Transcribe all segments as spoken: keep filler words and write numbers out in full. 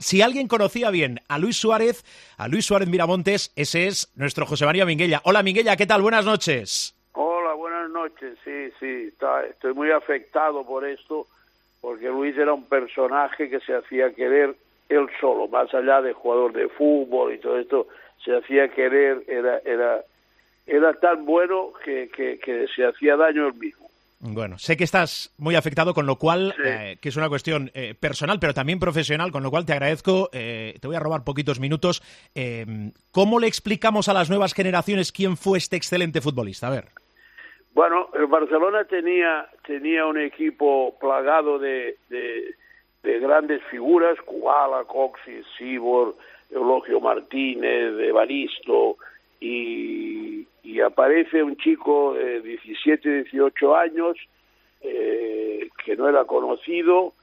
Si alguien conocía bien a Luis Suárez, a Luis Suárez Miramontes, ese es nuestro José María Minguella. Hola Minguella, ¿qué tal? Buenas noches. Hola, buenas noches. Sí, sí, está, estoy muy afectado por esto, porque Luis era un personaje que se hacía querer él solo, más allá de jugador de fútbol y todo esto, se hacía querer, era era era tan bueno que, que, que se hacía daño él mismo. Bueno, sé que estás muy afectado, con lo cual, Sí. eh, que es una cuestión eh, personal, pero también profesional, con lo cual te agradezco, eh, te voy a robar poquitos minutos. Eh, ¿Cómo le explicamos a las nuevas generaciones quién fue este excelente futbolista? A ver. Bueno, el Barcelona tenía tenía un equipo plagado de, de, de grandes figuras, Kubala, Coxis, Sibor, Eulogio Martínez, Evaristo, y, y aparece un chico de diecisiete, dieciocho años, eh, que no era conocido,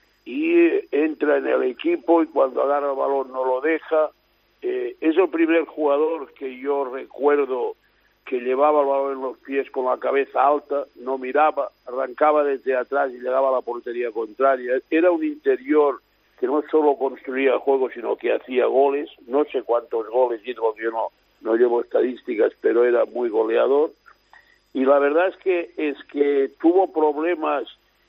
y entra en el equipo y cuando agarra el balón no lo deja. Eh, es el primer jugador que yo recuerdo que llevaba el balón en los pies con la cabeza alta, no miraba, arrancaba desde atrás y llegaba a la portería contraria. Era un interior que no solo construía juegos, sino que hacía goles. No sé cuántos goles hizo, porque yo no, no llevo estadísticas, pero era muy goleador. Y la verdad es que es que tuvo problemas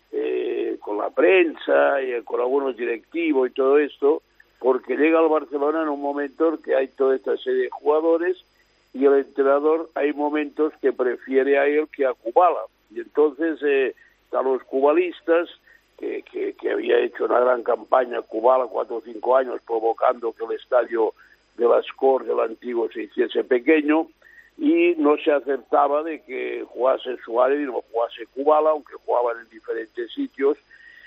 eh, con la prensa y con algunos directivos y todo esto, porque llega al Barcelona en un momento en que hay toda esta serie de jugadores y el entrenador hay momentos que prefiere a él que a Kubala. Y entonces eh, a los cubalistas, que, que, que había hecho una gran campaña Kubala cuatro o cinco años, provocando que el estadio de las Corts del antiguo se hiciese pequeño, y no se aceptaba de que jugase Suárez y no jugase Kubala, aunque jugaban en diferentes sitios,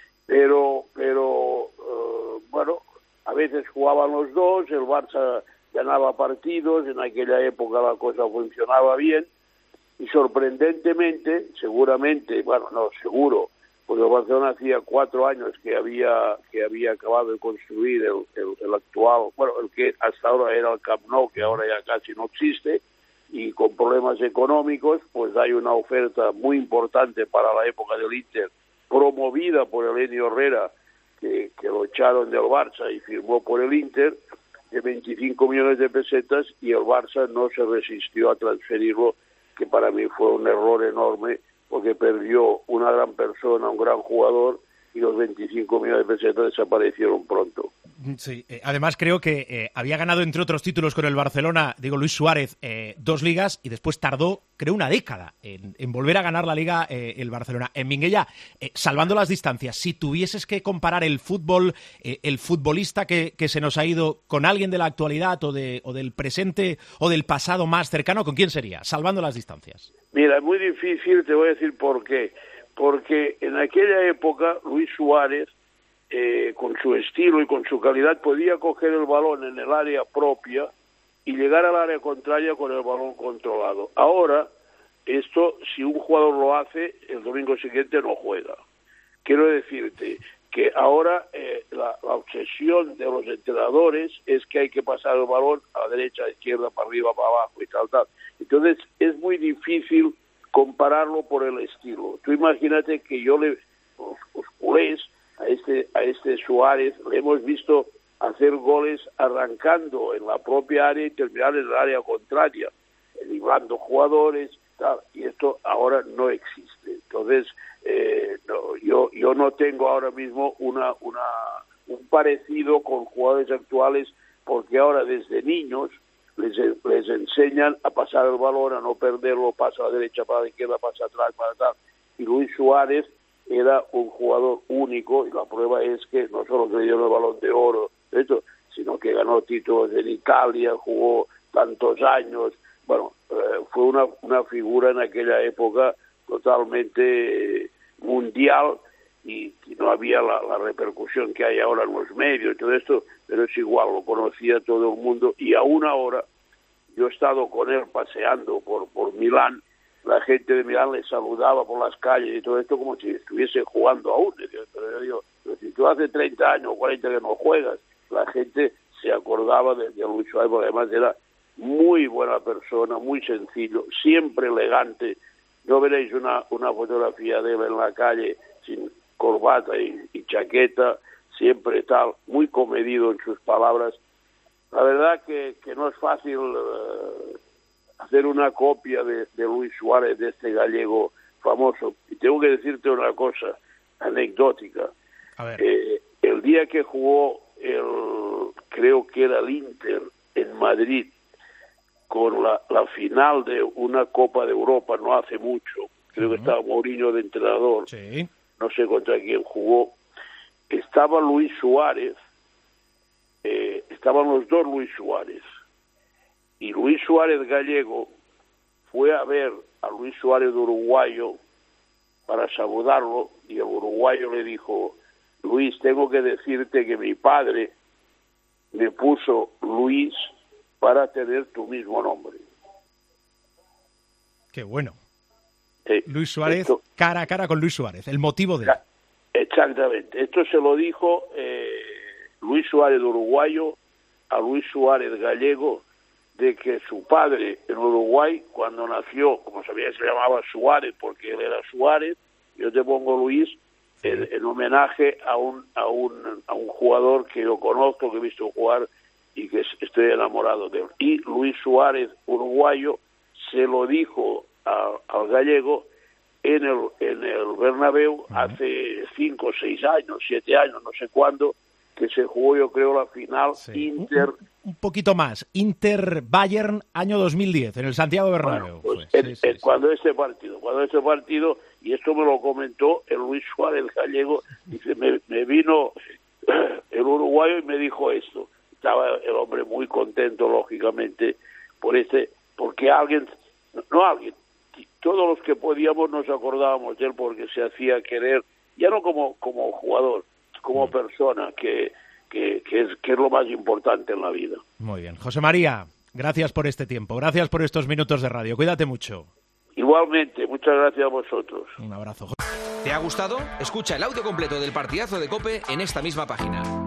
pero, pero uh, bueno, a veces jugaban los dos, el Barça ganaba partidos, en aquella época la cosa funcionaba bien, y sorprendentemente, seguramente, bueno, no, seguro, porque el Barcelona hacía cuatro años que había que había acabado de construir el, el, el actual, bueno, el que hasta ahora era el Camp Nou, que ahora ya casi no existe, y con problemas económicos, pues hay una oferta muy importante para la época del Inter, promovida por Elenio Herrera, que, que lo echaron del Barça y firmó por el Inter, de veinticinco millones de pesetas, y el Barça no se resistió a transferirlo, que para mí fue un error enorme, porque perdió una gran persona, un gran jugador, y los veinticinco millones de pesetas desaparecieron pronto. Sí, eh, además creo que eh, había ganado, entre otros títulos con el Barcelona, digo Luis Suárez, eh, dos ligas, y después tardó, creo, una década en, en volver a ganar la liga eh, el Barcelona. En Minguella, eh, salvando las distancias, si tuvieses que comparar el fútbol, eh, el futbolista que, que se nos ha ido con alguien de la actualidad o, de, o del presente o del pasado más cercano, ¿con quién sería? Salvando las distancias. Mira, es muy difícil, te voy a decir por qué. Porque en aquella época Luis Suárez, eh, con su estilo y con su calidad, podía coger el balón en el área propia y llegar al área contraria con el balón controlado. Ahora, esto, si un jugador lo hace, el domingo siguiente no juega. Quiero decirte que ahora eh, la, la obsesión de los entrenadores es que hay que pasar el balón a la derecha, a la izquierda, para arriba, para abajo y tal, tal. Entonces, es muy difícil compararlo por el estilo. Tú imagínate que yo le, los, los culés, a este, a este Suárez, le hemos visto hacer goles arrancando en la propia área y terminar en el área contraria, librando jugadores, tal, y esto ahora no existe. Entonces, eh, no, yo, yo no tengo ahora mismo una, una, un parecido con jugadores actuales, porque ahora desde niños Les, les enseñan a pasar el balón, a no perderlo, pasa a la derecha, para la izquierda, pasa atrás, para atrás. Y Luis Suárez era un jugador único, y la prueba es que no solo que le dieron el Balón de Oro, esto, sino que ganó títulos en Italia, jugó tantos años. Bueno, eh, fue una, una figura en aquella época totalmente eh, mundial, y, y no había la, la repercusión que hay ahora en los medios y todo esto, pero es igual, lo conocía todo el mundo, y aún ahora, yo he estado con él paseando por, por Milán, la gente de Milán le saludaba por las calles y todo esto como si estuviese jugando aún. Pero yo digo, pero si tú hace treinta años o cuarenta que no juegas, la gente se acordaba de, de Luis Suárez, porque además era muy buena persona, muy sencillo, siempre elegante. No veréis una, una fotografía de él en la calle sin corbata y, y chaqueta, siempre tal, muy comedido en sus palabras. La verdad que, que no es fácil uh, hacer una copia de, de Luis Suárez, de este gallego famoso. Y tengo que decirte una cosa anecdótica. A ver. Eh, el día que jugó el, creo que era el Inter en Madrid, con la, la final de una Copa de Europa, no hace mucho, creo uh-huh. que estaba Mourinho de entrenador, sí. no sé contra quién jugó, estaba Luis Suárez, eh, estaban los dos Luis Suárez, y Luis Suárez gallego fue a ver a Luis Suárez uruguayo para saludarlo, y el uruguayo le dijo: Luis, tengo que decirte que mi padre me puso Luis para tener tu mismo nombre. Qué bueno. Sí. Luis Suárez, Esto, cara a cara con Luis Suárez, el motivo de... Exactamente. Esto se lo dijo eh, Luis Suárez uruguayo a Luis Suárez gallego, de que su padre en Uruguay, cuando nació, como sabía, se llamaba Suárez porque él era Suárez, yo te pongo Luis en, en homenaje a un, a, un, a un jugador que yo conozco, que he visto jugar y que estoy enamorado de él. Y Luis Suárez uruguayo se lo dijo a, al gallego en el, en el Bernabéu uh-huh. hace cinco, seis años, siete años, no sé cuándo, que se jugó, yo creo, la final sí. Inter... Un, un poquito más, Inter-Bayern, año dos mil diez, en el Santiago Bernabéu. Bueno, pues en, sí, en, sí, cuando sí. este partido, cuando este partido, y esto me lo comentó el Luis Suárez gallego, dice, me, me vino el uruguayo y me dijo esto. Estaba el hombre muy contento, lógicamente, por este, porque alguien, no alguien, todos los que podíamos nos acordábamos de él porque se hacía querer, ya no como, como jugador, como persona, que, que, que, es, que es lo más importante en la vida. Muy bien. José María, gracias por este tiempo, gracias por estos minutos de radio, cuídate mucho. Igualmente, muchas gracias a vosotros. Un abrazo. ¿Te ha gustado? Escucha el audio completo del partidazo de COPE en esta misma página.